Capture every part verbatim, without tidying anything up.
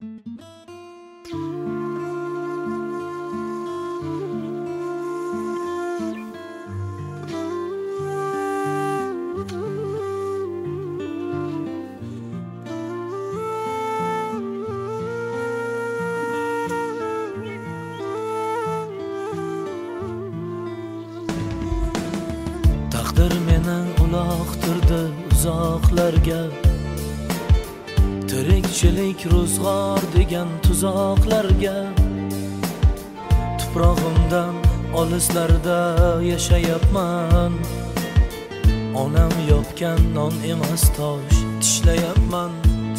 Taqdir meni uloqtirdi uzoqlarga, tirikchilik ro'zg'or degan tuzoqlarga. Tuprog'imdan olislarda yashayapman, onam yopgan non emas tosh tishlayapman.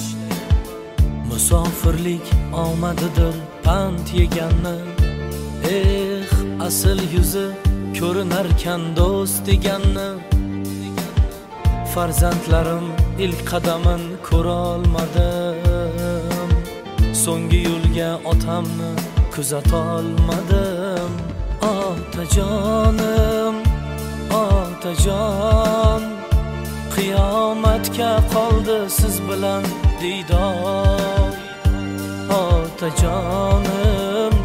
Musofirlik omadidir pand yeganni, eh asl yuzi ko'rinarkan do'st deganni. Farzandlarim ilk qadamin ko'rolmadim, so'nggi yo'lga otamni kuzatolmadim. Otajonim, otajon, qiyomatga qoldi siz bilan diydor. Otajonim,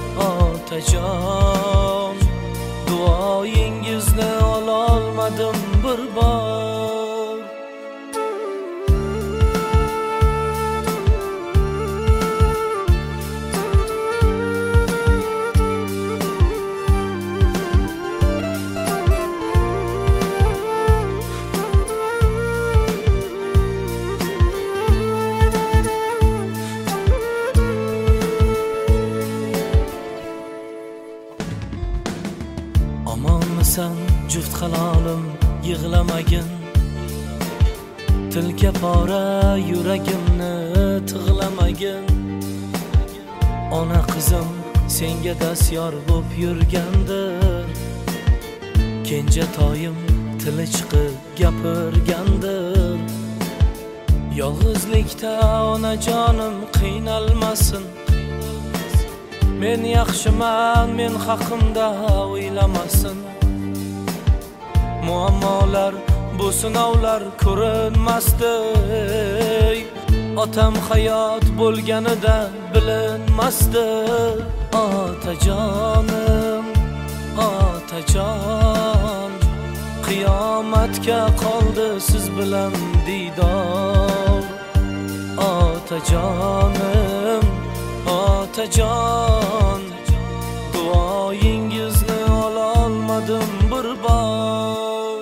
otajon, duoyingizni ololmadim bir bor. Amonmisan juft halolim, yig'lamagin, tilka pora yuragimni tig'lamagin. Ona qizim senga dastyor bo'p yurgandir, kenjatoyim tili chiqib gapirgandir. Yolg'izlikda onajonim qiynalmasin, men yaxshiman, men haqimda o'ylamasin. Muammolar bu sinovlar ko'rinmasdi, otam hayot bo'lganida bilinmasdi. Otajonim, otajon, qiyomatga qoldi siz bilan diydor. Otajonim, otajon, duoyingizni ololmadim bir bor.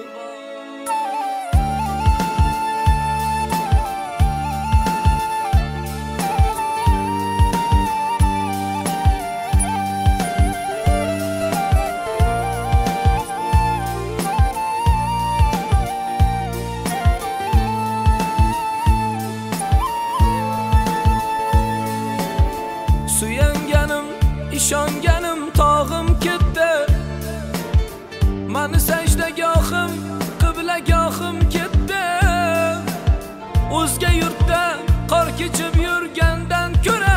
Suyanganim, ishonganim tog'im ketdi, mani sajdagohim, qiblagohim ketdi. O'zga yurtda qor kechib yurgandan ko'ra,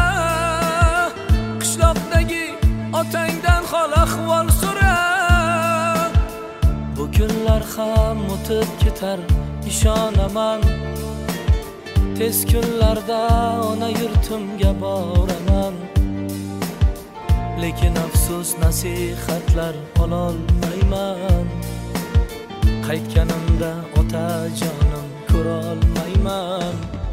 qishloqdagi otangdan hol ahvol so'ra. Bu kunlar ham o'tib ketar, ishonaman. Tez kunlarda ona yurtimga boraman, lekin afsus nasihatlar ololmayman. Qaytganimda otajonim ko'rolmayman.